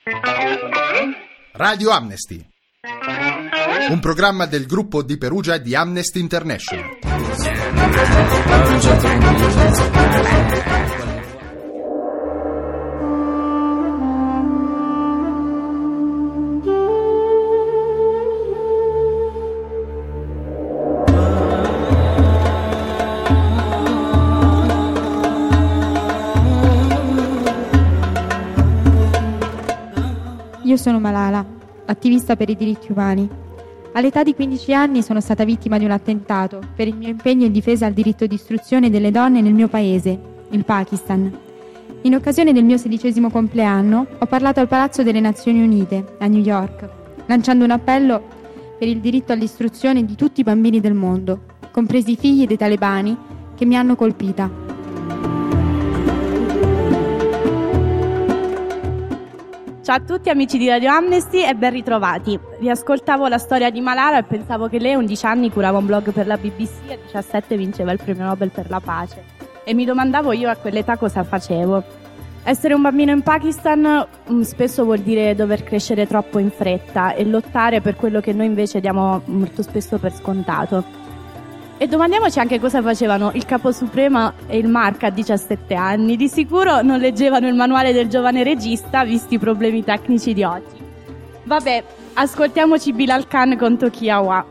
Radio Amnesty, un programma del gruppo di Perugia di Amnesty International. Io sono Malala, attivista per i diritti umani. All'età di 15 anni sono stata vittima di un attentato per il mio impegno in difesa al diritto di istruzione delle donne nel mio paese, il Pakistan. In occasione del mio 16° compleanno ho parlato al Palazzo delle Nazioni Unite, a New York, lanciando un appello per il diritto all'istruzione di tutti i bambini del mondo, compresi i figli dei talebani che mi hanno colpita. Ciao a tutti amici di Radio Amnesty e ben ritrovati. Riascoltavo la storia di Malala e pensavo che lei a 11 anni curava un blog per la BBC e a 17 vinceva il premio Nobel per la pace. E mi domandavo io a quell'età cosa facevo. Essere un bambino in Pakistan spesso vuol dire dover crescere troppo in fretta e lottare per quello che noi invece diamo molto spesso per scontato. E domandiamoci anche cosa facevano il Capo Supremo e il Mark a 17 anni. Di sicuro non leggevano il manuale del giovane regista, visti i problemi tecnici di oggi. Vabbè, ascoltiamoci Bilal Khan con Tokiawa.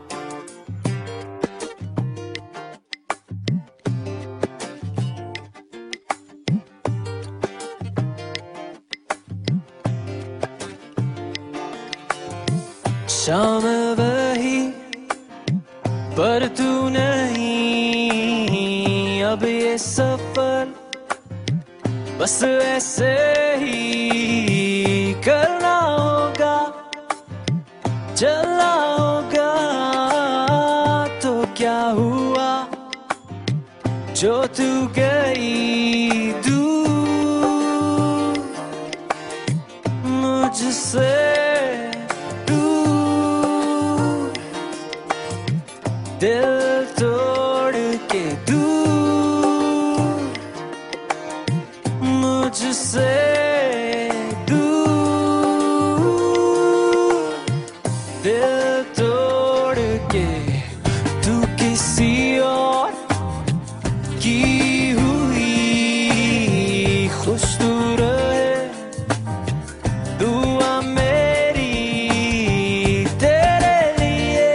पर तू नहीं अब ये सफर बस ऐसे ही करना होगा चलना होगा तो क्या हुआ जो तू गई दूर मुझसे दिल तोड़ के दूर मुझसे दूर दिल तोड़ के तू किसी और की हुई खुश तू रहे दुआ मेरी तेरे लिए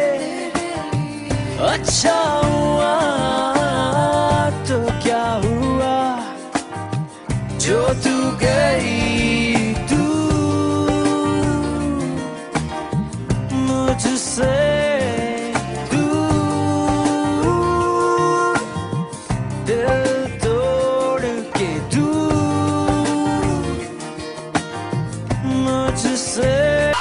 अच्छा हुआ तो क्या हुआ जो तू गई तू मुझसे दूर दिल तोड़ के दूर मुझसे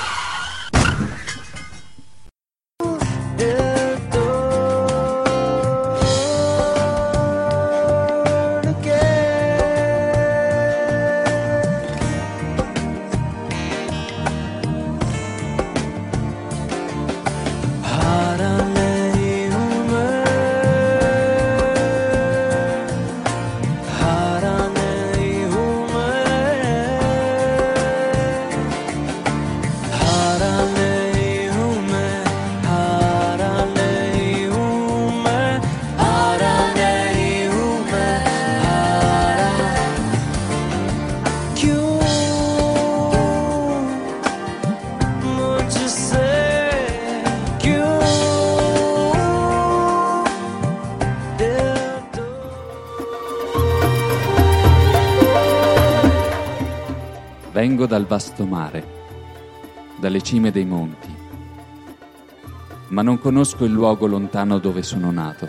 Vengo dal vasto mare, dalle cime dei monti, ma non conosco il luogo lontano dove sono nato.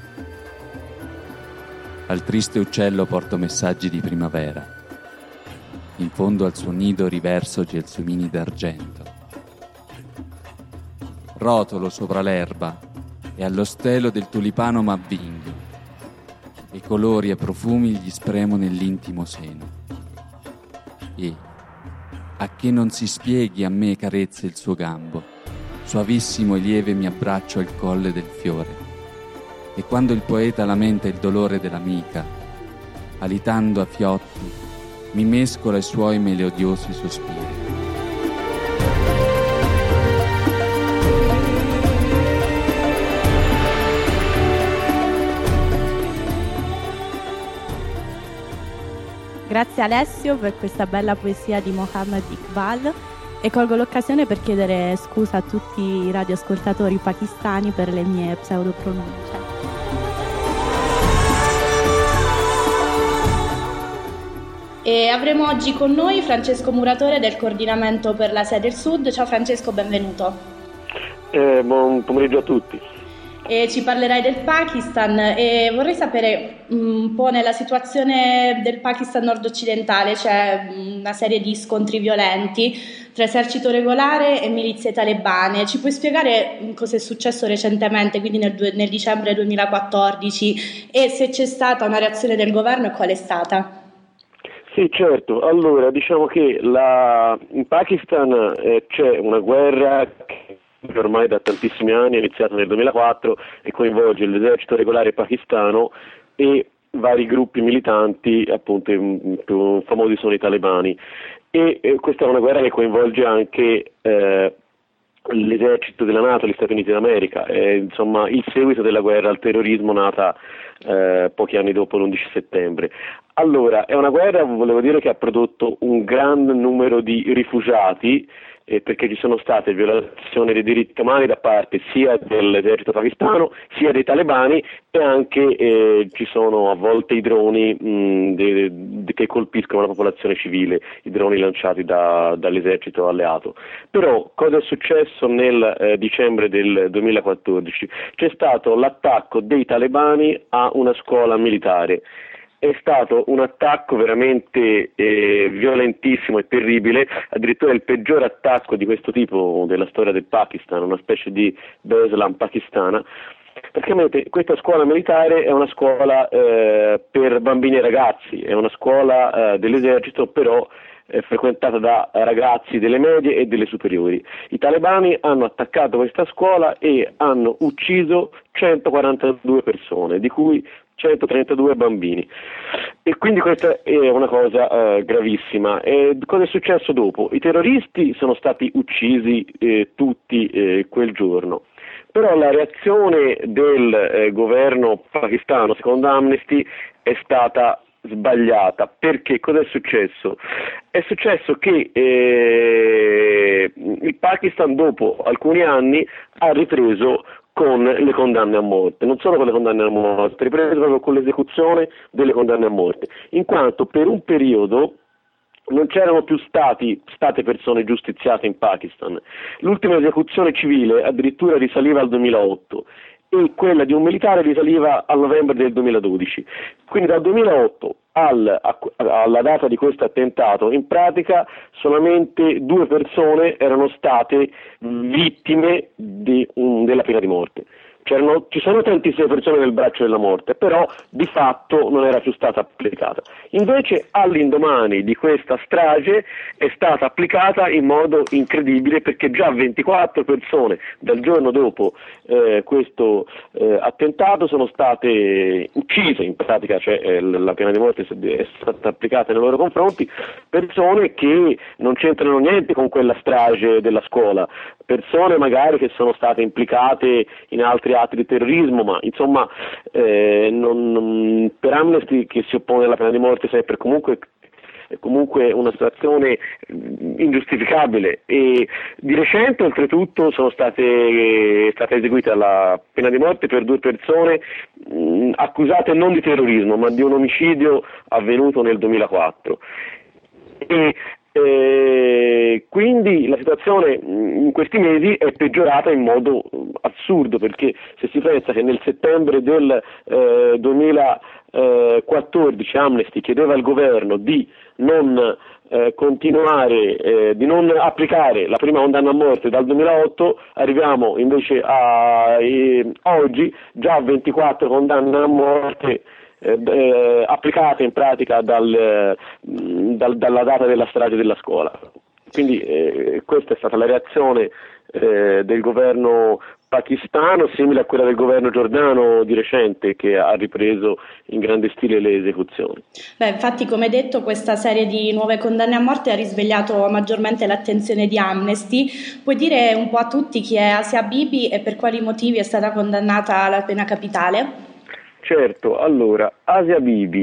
Al triste uccello porto messaggi di primavera. In fondo al suo nido riverso gelsomini d'argento. Rotolo sopra l'erba e allo stelo del tulipano m'avvingo. E colori e profumi gli spremo nell'intimo seno. E, a che non si spieghi a me carezza il suo gambo, soavissimo e lieve mi abbraccio al colle del fiore. E quando il poeta lamenta il dolore dell'amica, alitando a fiotti, mi mescola ai suoi melodiosi sospiri. Grazie Alessio per questa bella poesia di Mohammed Iqbal e colgo l'occasione per chiedere scusa a tutti i radioascoltatori pakistani per le mie pseudopronunce. E avremo oggi con noi Francesco Muratore del Coordinamento per l'Asia del Sud. Ciao Francesco, benvenuto. Buon pomeriggio a tutti. E ci parlerai del Pakistan e vorrei sapere un po' nella situazione del Pakistan nord-occidentale. C'è una serie di scontri violenti tra esercito regolare e milizie talebane. Ci puoi spiegare cosa è successo recentemente, quindi nel dicembre 2014, e se c'è stata una reazione del governo e qual è stata? Sì, certo. Allora, diciamo che in Pakistan c'è una guerra che ormai da tantissimi anni, è iniziata nel 2004 e coinvolge l'esercito regolare pakistano e vari gruppi militanti, appunto i più famosi sono i talebani, e questa è una guerra che coinvolge anche l'esercito della NATO, gli Stati Uniti d'America, insomma il seguito della guerra al terrorismo nata pochi anni dopo l'11 settembre. Allora, è una guerra, volevo dire, che ha prodotto un gran numero di rifugiati, perché ci sono state violazioni dei diritti umani da parte sia dell'esercito pakistano sia dei talebani, e anche ci sono a volte i droni che colpiscono la popolazione civile, i droni lanciati dall'esercito alleato. Però cosa è successo nel dicembre del 2014? C'è stato l'attacco dei talebani a una scuola militare. È stato un attacco veramente violentissimo e terribile, addirittura il peggior attacco di questo tipo della storia del Pakistan, una specie di Beslan pakistana. Praticamente questa scuola militare è una scuola per bambini e ragazzi, è una scuola dell'esercito, però frequentata da ragazzi delle medie e delle superiori. I talebani hanno attaccato questa scuola e hanno ucciso 142 persone, di cui 132 bambini, e quindi questa è una cosa gravissima. E cosa è successo dopo? I terroristi sono stati uccisi tutti quel giorno, però la reazione del governo pakistano, secondo Amnesty, è stata sbagliata. Perché? Cosa è successo? È successo che il Pakistan dopo alcuni anni ha ripreso con le condanne a morte, non solo con le condanne a morte, ripreso proprio con l'esecuzione delle condanne a morte, in quanto per un periodo non c'erano più state persone giustiziate in Pakistan. L'ultima esecuzione civile addirittura risaliva al 2008 e quella di un militare risaliva al novembre del 2012. Quindi dal 2008 alla data di questo attentato, in pratica solamente 2 persone erano state vittime della pena di morte. Ci sono tantissime persone nel braccio della morte, però di fatto non era più stata applicata. Invece all'indomani di questa strage è stata applicata in modo incredibile, perché già 24 persone dal giorno dopo questo attentato sono state uccise, in pratica, cioè la pena di morte è stata applicata nei loro confronti, persone che non c'entrano niente con quella strage della scuola, persone magari che sono state implicate in altri atti di terrorismo, ma insomma per Amnesty, che si oppone alla pena di morte sempre è comunque una situazione ingiustificabile. E di recente oltretutto è stata eseguita la pena di morte per 2 persone accusate non di terrorismo ma di un omicidio avvenuto nel 2004. Quindi la situazione in questi mesi è peggiorata in modo assurdo, perché se si pensa che nel settembre del 2014 Amnesty chiedeva al governo di non di non applicare la prima condanna a morte dal 2008, arriviamo invece a oggi già a 24 condanne a morte applicate in pratica dalla data della strage della scuola. Quindi questa è stata la reazione del governo pakistano, simile a quella del governo giordano di recente, che ha ripreso in grande stile le esecuzioni. Infatti, come detto, questa serie di nuove condanne a morte ha risvegliato maggiormente l'attenzione di Amnesty. Puoi dire un po' a tutti chi è Asia Bibi e per quali motivi è stata condannata alla pena capitale? Certo, allora, Asia Bibi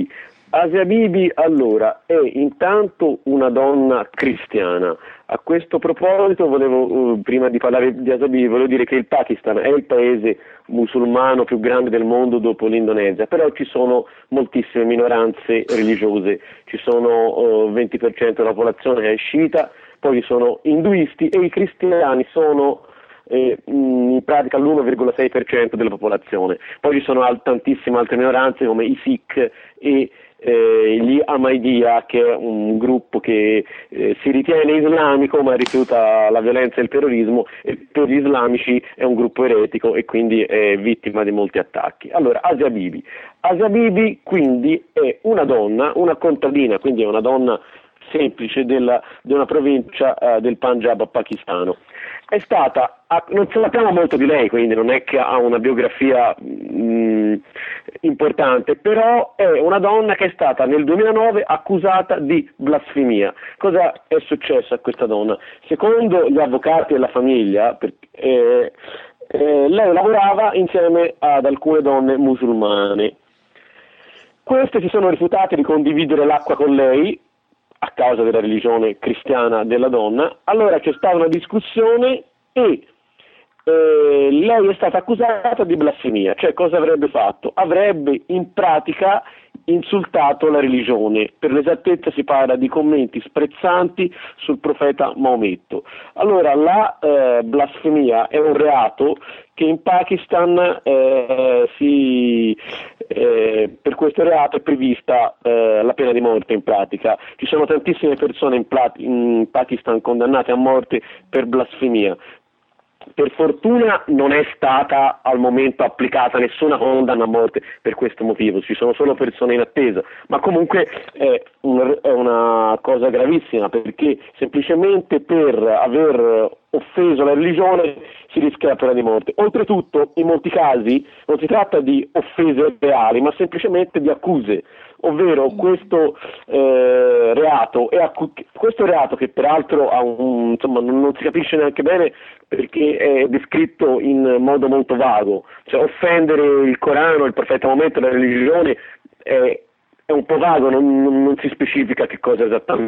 Asia Bibi, allora, è intanto una donna cristiana. A questo proposito prima di parlare di Asia Bibi, volevo dire che il Pakistan è il paese musulmano più grande del mondo dopo l'Indonesia, però ci sono moltissime minoranze religiose, ci sono 20% della popolazione che è sciita, poi ci sono induisti e i cristiani sono in pratica l'1,6% della popolazione. Poi ci sono tantissime altre minoranze come i Sikh e gli Ahmadiyya, che è un gruppo che si ritiene islamico ma rifiuta la violenza e il terrorismo, e per gli islamici è un gruppo eretico e quindi è vittima di molti attacchi. Allora, Asia Bibi. Asia Bibi quindi è una donna, una contadina, quindi è una donna semplice di una provincia del Punjab pakistano. È stata, non sappiamo molto di lei, quindi non è che ha una biografia importante, però è una donna che è stata nel 2009 accusata di blasfemia. Cosa è successo a questa donna? Secondo gli avvocati e la famiglia, lei lavorava insieme ad alcune donne musulmane. Queste si sono rifiutate di condividere l'acqua con lei a causa della religione cristiana della donna. Allora c'è stata una discussione e lei è stata accusata di blasfemia. Cioè, cosa avrebbe fatto? Avrebbe in pratica insultato la religione. Per l'esattezza si parla di commenti sprezzanti sul profeta Maometto. Allora, la blasfemia è un reato che in Pakistan per questo reato è prevista la pena di morte in pratica. Ci sono tantissime persone in Pakistan condannate a morte per blasfemia. Per fortuna non è stata al momento applicata nessuna condanna a morte per questo motivo, ci sono solo persone in attesa, ma comunque è una cosa gravissima, perché semplicemente per aver offeso la religione si rischia la pena di morte. Oltretutto, in molti casi non si tratta di offese reali, ma semplicemente di accuse, ovvero questo reato che peraltro ha non si capisce neanche bene perché è descritto in modo molto vago, cioè offendere il Corano, il profeta Maometto, la religione è un po' vago, non si specifica in che cosa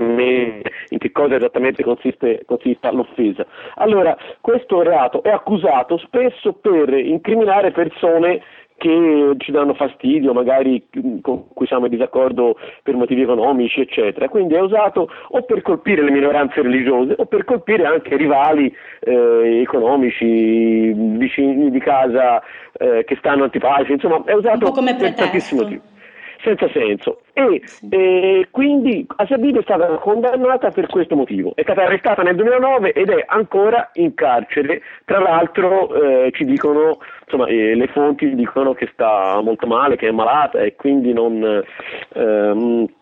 esattamente consista l'offesa. Allora, questo reato è accusato spesso per incriminare persone che ci danno fastidio, magari con cui siamo in disaccordo per motivi economici, eccetera. Quindi è usato o per colpire le minoranze religiose o per colpire anche rivali economici, vicini di casa che stanno antipatici, insomma è usato per tantissimi motivi. Senza senso. E quindi Asia Bibi è stata condannata per questo motivo, è stata arrestata nel 2009 ed è ancora in carcere. Tra l'altro ci dicono, le fonti dicono che sta molto male, che è malata e quindi non è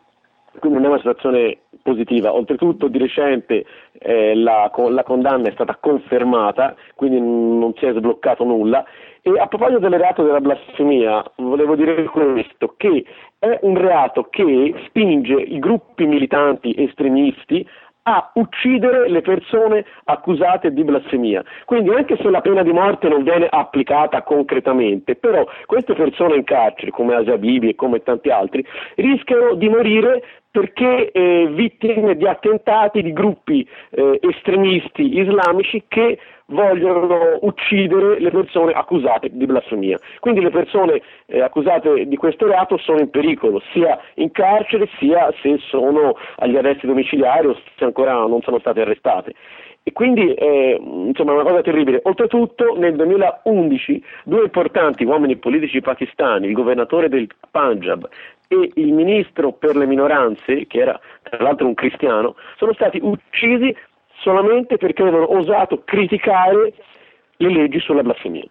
una situazione positiva. Oltretutto di recente la condanna è stata confermata, quindi non si è sbloccato nulla. E a proposito del reato della blasfemia, volevo dire questo, che è un reato che spinge i gruppi militanti estremisti a uccidere le persone accusate di blasfemia. Quindi anche se la pena di morte non viene applicata concretamente, però queste persone in carcere, come Asia Bibi e come tanti altri, rischiano di morire perché vittime di attentati di gruppi estremisti islamici che vogliono uccidere le persone accusate di blasfemia. Quindi le persone accusate di questo reato sono in pericolo, sia in carcere, sia se sono agli arresti domiciliari o se ancora non sono state arrestate. E quindi è una cosa terribile. Oltretutto nel 2011 due importanti uomini politici pakistani, il governatore del Punjab e il ministro per le minoranze, che era tra l'altro un cristiano, sono stati uccisi solamente perché avevano osato criticare le leggi sulla blasfemia.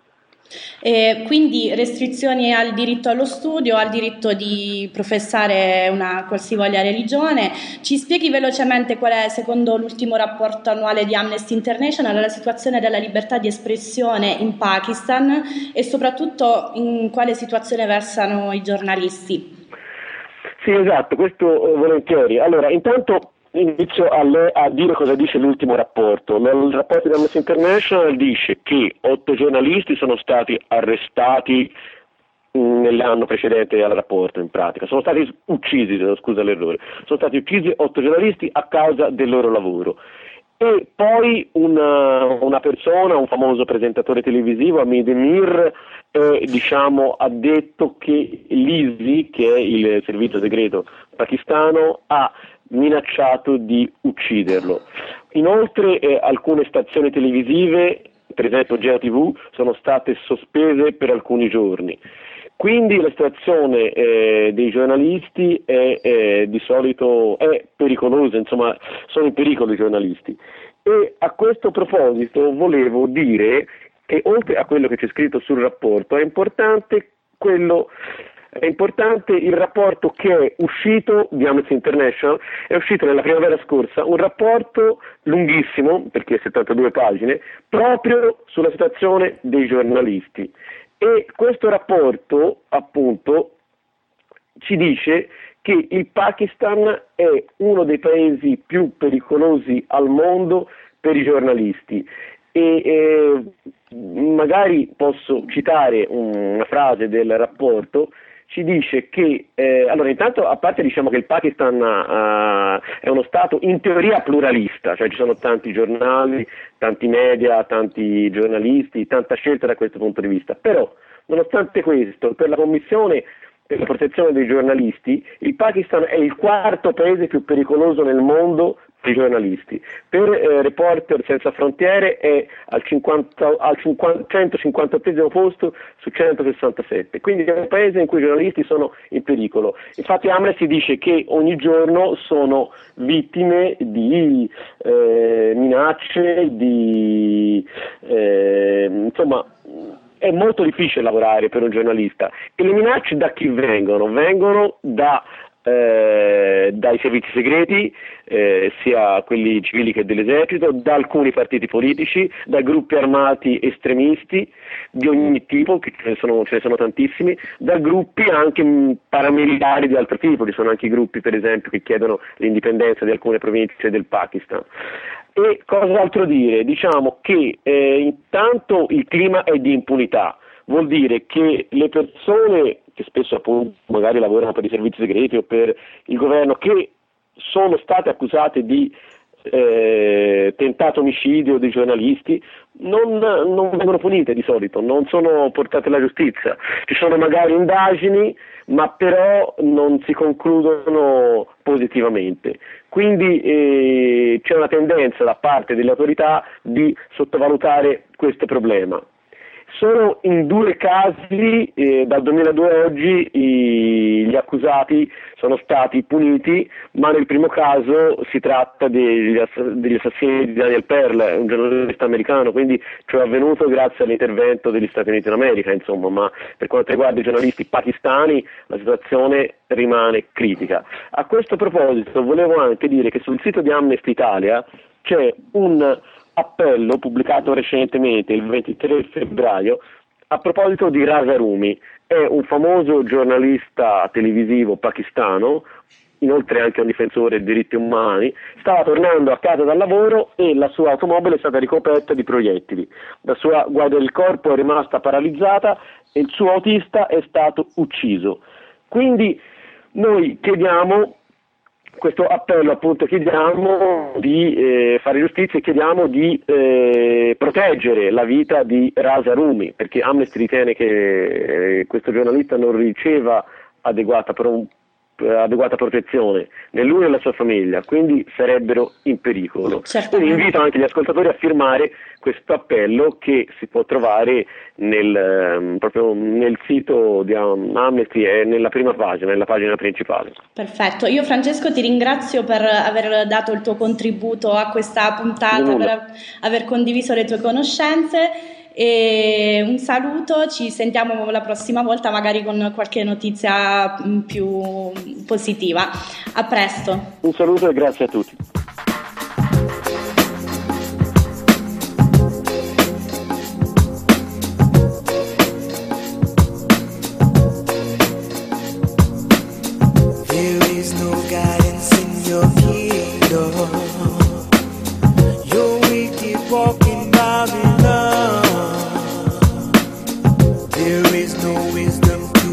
E quindi restrizioni al diritto allo studio, al diritto di professare una qualsivoglia religione. Ci spieghi velocemente qual è, secondo l'ultimo rapporto annuale di Amnesty International, la situazione della libertà di espressione in Pakistan e soprattutto in quale situazione versano i giornalisti? Sì, esatto, questo volentieri. Allora, intanto inizio a dire cosa dice l'ultimo rapporto. Il rapporto di Amnesty International dice che 8 giornalisti sono stati arrestati nell'anno precedente al rapporto, in pratica. Sono stati uccisi, scusa l'errore, sono stati uccisi 8 giornalisti a causa del loro lavoro. E poi una persona, un famoso presentatore televisivo, Hamid Emir, ha detto che l'ISI, che è il servizio segreto pakistano, ha minacciato di ucciderlo. Inoltre alcune stazioni televisive, per esempio Geo TV, sono state sospese per alcuni giorni. Quindi la situazione dei giornalisti di solito è pericolosa, insomma sono in pericolo i giornalisti. E a questo proposito volevo dire che oltre a quello che c'è scritto sul rapporto è importante il rapporto che è uscito di Amnesty International, è uscito nella primavera scorsa un rapporto lunghissimo, perché 72 pagine, proprio sulla situazione dei giornalisti. E questo rapporto, appunto, ci dice che il Pakistan è uno dei paesi più pericolosi al mondo per i giornalisti. E magari posso citare una frase del rapporto. Ci dice che, allora intanto, a parte diciamo che il Pakistan è uno Stato in teoria pluralista, cioè ci sono tanti giornali, tanti media, tanti giornalisti, tanta scelta da questo punto di vista, però nonostante questo, per la Commissione per la protezione dei giornalisti, il Pakistan è il 4º paese più pericoloso nel mondo per i giornalisti. Per Reporter Senza Frontiere è al 158° posto su 167, quindi è un paese in cui i giornalisti sono in pericolo. Infatti Amnesty dice che ogni giorno sono vittime di minacce, insomma è molto difficile lavorare per un giornalista. E le minacce da chi vengono? Vengono dai servizi segreti, sia quelli civili che dell'esercito, da alcuni partiti politici, da gruppi armati estremisti di ogni tipo, che ce ne sono tantissimi, da gruppi anche paramilitari di altro tipo. Ci sono anche i gruppi, per esempio, che chiedono l'indipendenza di alcune province del Pakistan. E cos'altro dire? Diciamo che intanto il clima è di impunità, vuol dire che le persone che spesso appunto magari lavorano per i servizi segreti o per il governo, che sono state accusate di tentato omicidio dei giornalisti, non vengono punite di solito, non sono portate alla giustizia. Ci sono magari indagini, ma però non si concludono positivamente. Quindi c'è una tendenza da parte delle autorità di sottovalutare questo problema. Solo in 2 casi dal 2002 a oggi gli accusati sono stati puniti, ma nel primo caso si tratta degli assassini di Daniel Pearl, un giornalista americano, quindi ciò è avvenuto grazie all'intervento degli Stati Uniti d'America, insomma, ma per quanto riguarda i giornalisti pakistani la situazione rimane critica. A questo proposito volevo anche dire che sul sito di Amnesty Italia c'è un appello pubblicato recentemente, il 23 febbraio, a proposito di Raza Rumi. È un famoso giornalista televisivo pakistano, inoltre anche un difensore dei diritti umani. Stava tornando a casa dal lavoro e la sua automobile è stata ricoperta di proiettili. La sua guardia del corpo è rimasta paralizzata e il suo autista è stato ucciso. Quindi noi chiediamo questo appello, appunto, chiediamo di fare giustizia e chiediamo di proteggere la vita di Raza Rumi, perché Amnesty ritiene che questo giornalista non riceva adeguata protezione né lui né la sua famiglia, quindi sarebbero in pericolo. Quindi invito anche gli ascoltatori a firmare questo appello, che si può trovare proprio nel sito di Amnesty e nella prima pagina, nella pagina principale. Perfetto, io Francesco ti ringrazio per aver dato il tuo contributo a questa puntata, per aver condiviso le tue conoscenze. E un saluto, ci sentiamo la prossima volta magari con qualche notizia più positiva. A presto. Un saluto e grazie a tutti. There is no guidance in your kingdom. Your wicked walking Babylon. There is no wisdom to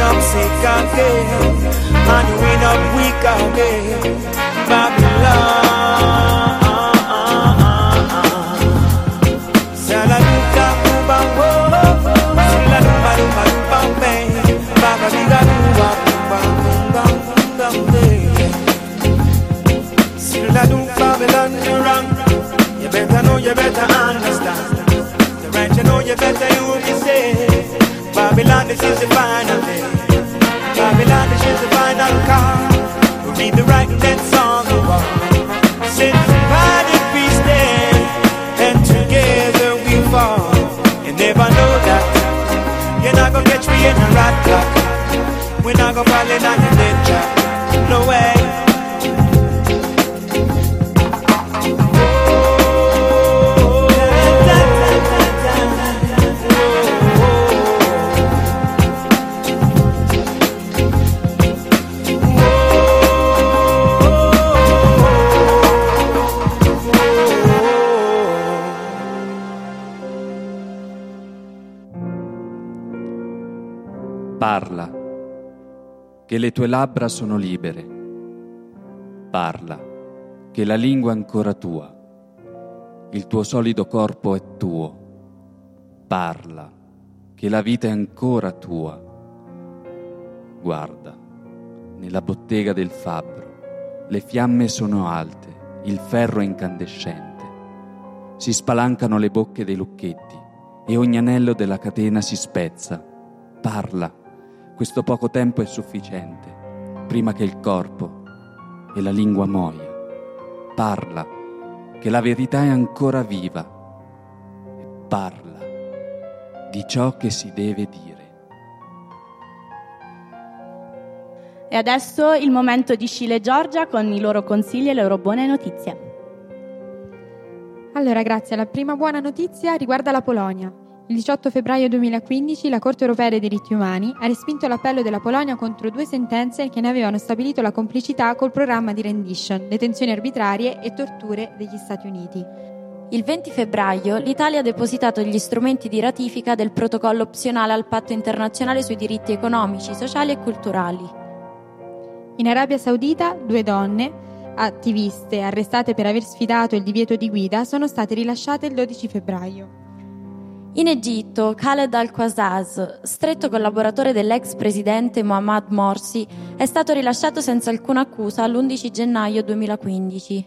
up sick again, and you end up weak again. Babylon. Saladuka kubango, siladumba dumba dumba bang, baba diga dumba dumba dumba dumba bang. Siladumba Babylon, you're wrong. You better know, you better understand. The right, you know, you better you will be saved. Babylon, this is the final day. Babylon, this is the final call. We read the right that's on the wall. Sit by the peace there, and together we fall. You never know that. You're not gonna catch me in a rat trap. We're not gonna fall in on the dead trap. No way. Parla, che le tue labbra sono libere. Parla, che la lingua è ancora tua. Il tuo solido corpo è tuo. Parla, che la vita è ancora tua. Guarda, nella bottega del fabbro, le fiamme sono alte, il ferro è incandescente. Si spalancano le bocche dei lucchetti e ogni anello della catena si spezza. Parla. Questo poco tempo è sufficiente, prima che il corpo e la lingua muoia. Parla, che la verità è ancora viva. E parla di ciò che si deve dire. E adesso il momento di Scilla e Giorgia con i loro consigli e le loro buone notizie. Allora, grazie. La prima buona notizia riguarda la Polonia. Il 18 febbraio 2015 la Corte europea dei diritti umani ha respinto l'appello della Polonia contro 2 sentenze che ne avevano stabilito la complicità col programma di rendition, detenzioni arbitrarie e torture degli Stati Uniti. Il 20 febbraio l'Italia ha depositato gli strumenti di ratifica del protocollo opzionale al Patto internazionale sui diritti economici, sociali e culturali. In Arabia Saudita 2 donne, attiviste arrestate per aver sfidato il divieto di guida, sono state rilasciate il 12 febbraio. In Egitto, Khaled al-Qasas, stretto collaboratore dell'ex presidente Mohamed Morsi, è stato rilasciato senza alcuna accusa l'11 gennaio 2015.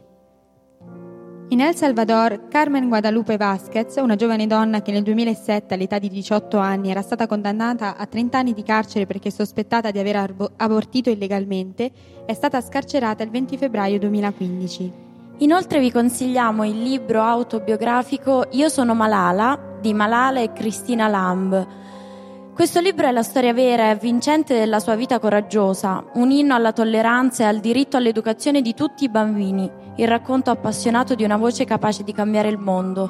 In El Salvador, Carmen Guadalupe Vázquez, una giovane donna che nel 2007 all'età di 18 anni era stata condannata a 30 anni di carcere perché sospettata di aver abortito illegalmente, è stata scarcerata il 20 febbraio 2015. Inoltre vi consigliamo il libro autobiografico Io sono Malala di Malala e Christina Lamb. Questo libro è la storia vera e avvincente della sua vita coraggiosa, un inno alla tolleranza e al diritto all'educazione di tutti i bambini, il racconto appassionato di una voce capace di cambiare il mondo.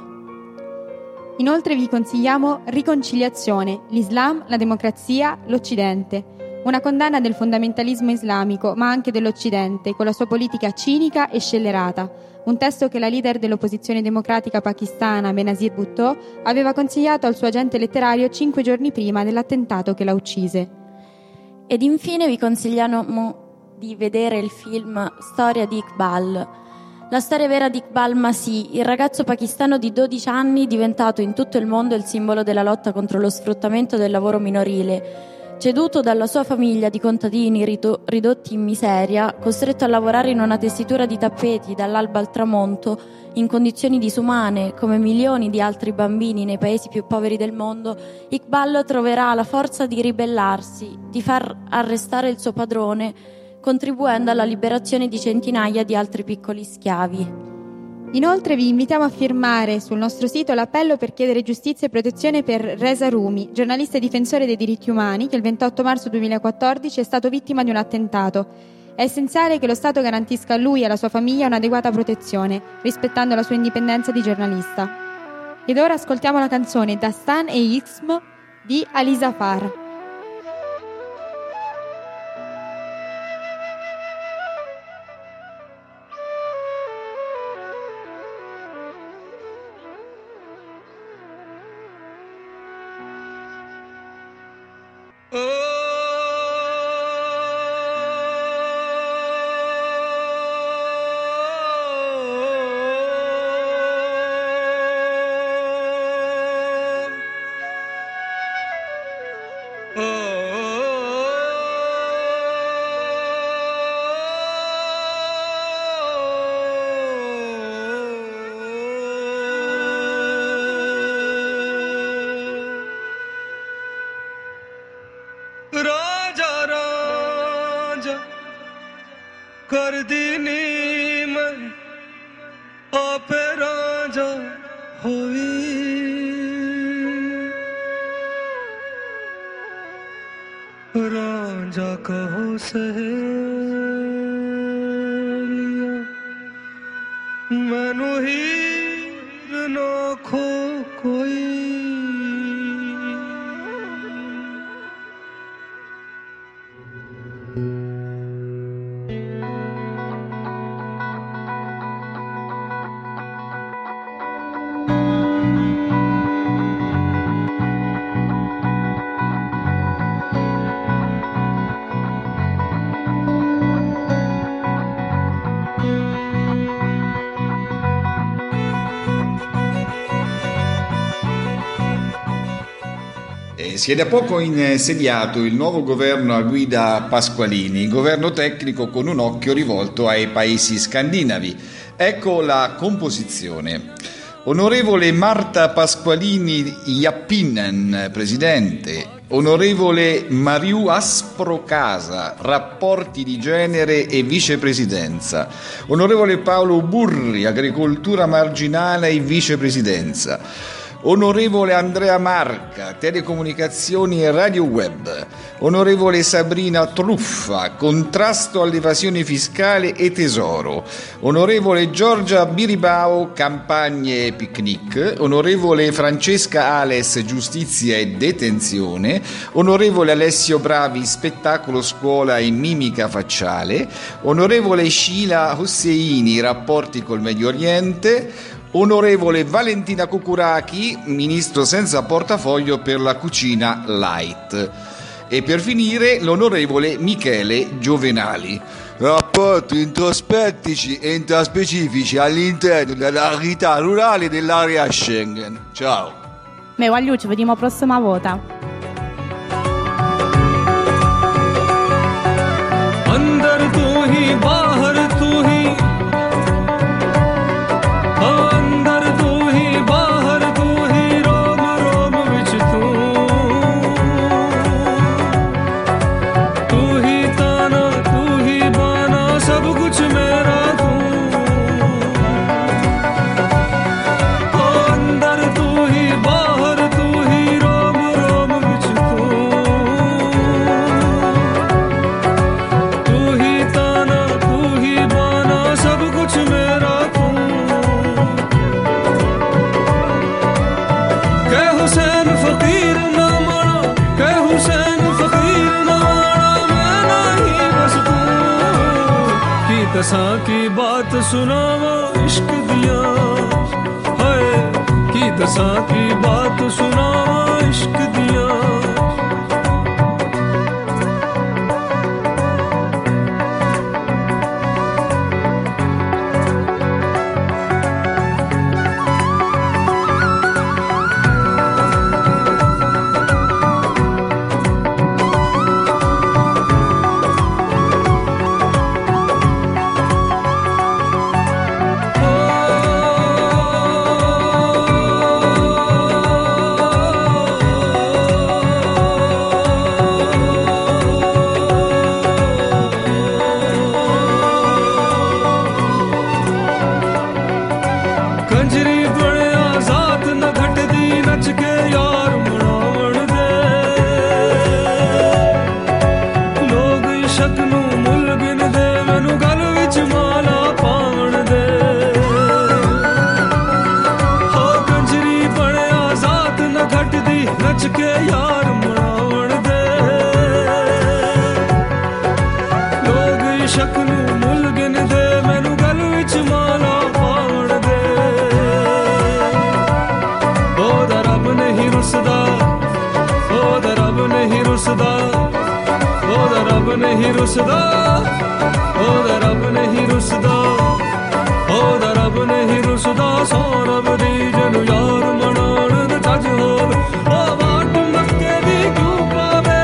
Inoltre vi consigliamo Riconciliazione, l'Islam, la democrazia, l'Occidente. Una condanna del fondamentalismo islamico, ma anche dell'Occidente, con la sua politica cinica e scellerata. Un testo che la leader dell'opposizione democratica pakistana, Benazir Bhutto, aveva consigliato al suo agente letterario 5 giorni prima dell'attentato che la uccise. Ed infine vi consigliamo di vedere il film Storia di Iqbal. La storia vera di Iqbal Masih, il ragazzo pakistano di 12 anni diventato in tutto il mondo il simbolo della lotta contro lo sfruttamento del lavoro minorile, ceduto dalla sua famiglia di contadini ridotti in miseria, costretto a lavorare in una tessitura di tappeti dall'alba al tramonto, in condizioni disumane, come milioni di altri bambini nei paesi più poveri del mondo, Iqbal troverà la forza di ribellarsi, di far arrestare il suo padrone, contribuendo alla liberazione di centinaia di altri piccoli schiavi. Inoltre vi invitiamo a firmare sul nostro sito l'appello per chiedere giustizia e protezione per Reza Rumi, giornalista e difensore dei diritti umani che il 28 marzo 2014 è stato vittima di un attentato. È essenziale che lo Stato garantisca a lui e alla sua famiglia un'adeguata protezione, rispettando la sua indipendenza di giornalista. Ed ora ascoltiamo la canzone Dastan e Ism di Ali Zafar. Oh कर दीनी मैं आपे राजा होई राजा कहो सहेलिया मैनू हीर ना खो कोई Si è da poco insediato il nuovo governo a guida Pasqualini, governo tecnico con un occhio rivolto ai paesi scandinavi. Ecco la composizione. Onorevole Marta Pasqualini Jappinen, presidente. Onorevole Mariù Asprocasa, rapporti di genere e vicepresidenza. Onorevole Paolo Burri, agricoltura marginale e vicepresidenza. Onorevole Andrea Marca, telecomunicazioni e radio web. Onorevole Sabrina Truffa, contrasto all'evasione fiscale e tesoro. Onorevole Giorgia Biribao, campagne e picnic. Onorevole Francesca Ales, giustizia e detenzione. Onorevole Alessio Bravi, spettacolo, scuola e mimica facciale. Onorevole Sheila Husseini, rapporti col Medio Oriente. Onorevole Valentina Cucurachi, ministro senza portafoglio per la cucina light. E per finire l'onorevole Michele Giovenali. Rapporti introspettici e intraspecifici all'interno della realtà rurale dell'area Schengen. Ciao. Me voglio, ci vediamo prossima volta. Andar tu hi, bahar tu hi. दसा की बात सुनावा इश्क दिया है कि दसा की बात सुनावा इश्क दिया नहीं रुसदा ओदा रब नहीं रुसदा ओदा रब नहीं रुसदा सोनब दी जनु यार मनाण दा जज होवे ओ वाट मक्के दी क्यों पावे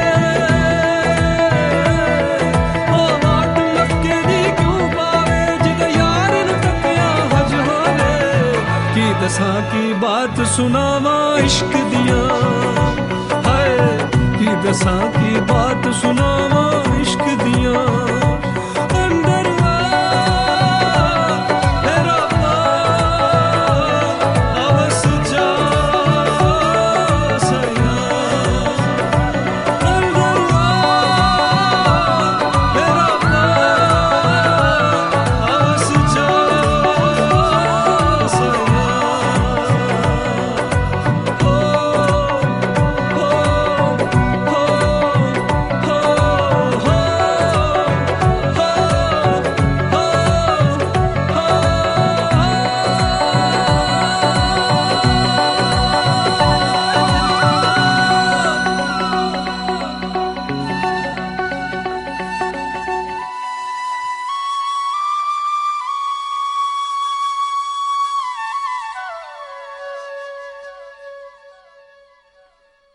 ओ वाट मक्के दी क्यों पावे जिद यार न तकिया हज होवे की दसा की बात सुनावा इश्क दिया हाय की दसा की बात सुनावा इश्क दिया